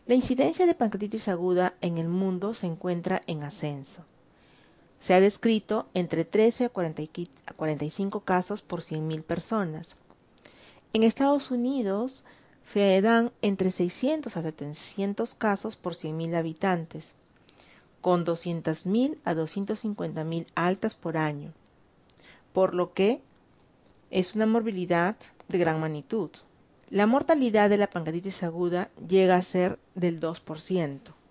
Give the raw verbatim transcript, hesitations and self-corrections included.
La incidencia de pancreatitis aguda en el mundo se encuentra en ascenso. Se ha descrito entre trece a cuarenta y cinco casos por cien mil personas. En Estados Unidos se dan entre seiscientos a setecientos casos por cien mil habitantes, con doscientos mil a doscientos cincuenta mil altas por año, por lo que es una morbilidad de gran magnitud. La mortalidad de la pancreatitis aguda llega a ser del dos por ciento.